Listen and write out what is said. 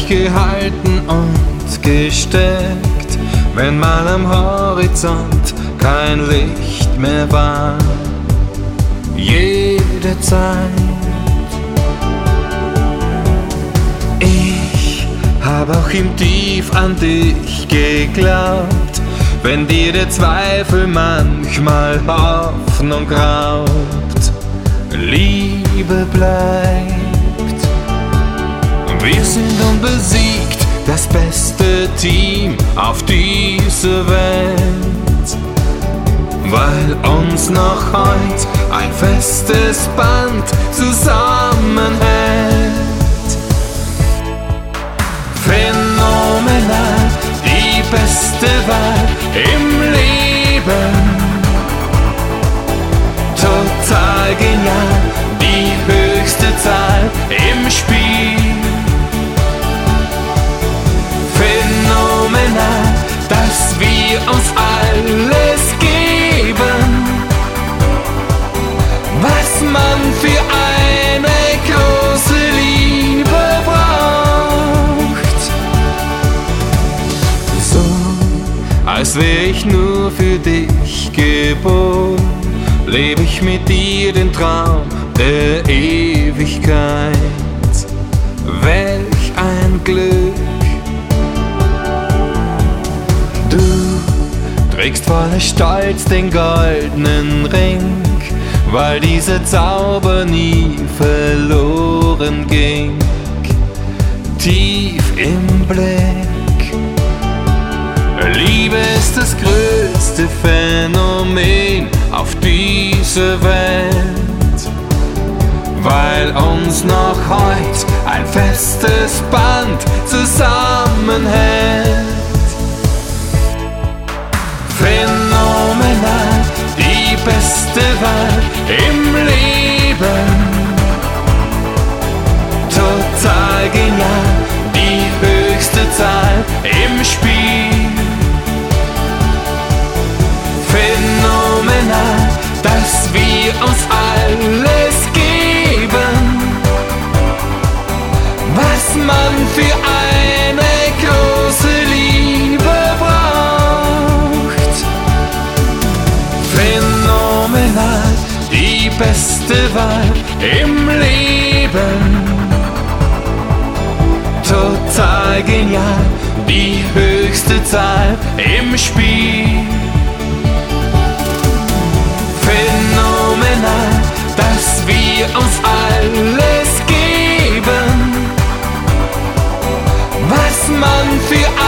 gehalten und gesteckt, wenn mal am Horizont kein Licht mehr war. Jede Zeit. Ich hab auch im Tief an dich geglaubt, wenn dir der Zweifel manchmal Hoffnung raubt. Liebe bleibt. Wir sind unbesiegt, das beste Team auf dieser Welt, weil uns noch heut ein festes Band zusammenhält. Phänomenal, die beste Wahl im Leben. Total genial, die höchste Zahl im Spiel. Phänomenal, dass wir uns alles geben, was man für eine große Liebe braucht. So, als wär ich nur für dich geboren, lebe ich mit dir den Traum der Ewigkeit. Welch ein Glück! Du trägst voller Stolz den goldenen Ring, weil dieser Zauber nie verloren ging. Tief im Blick, Liebe ist das größte Phänomen auf dieser Welt, weil uns noch heut ein festes Band zusammenhält. Phänomenal, die beste Wahl im Leben. Total genial, die höchste Zahl im Spiel. Phänomenal, dass wir uns alles geben, was man für eine große Liebe braucht. Phänomenal, die beste Wahl im Leben. Total genial, die höchste Zahl im Spiel. Phänomenal, dass wir uns alles geben, was man für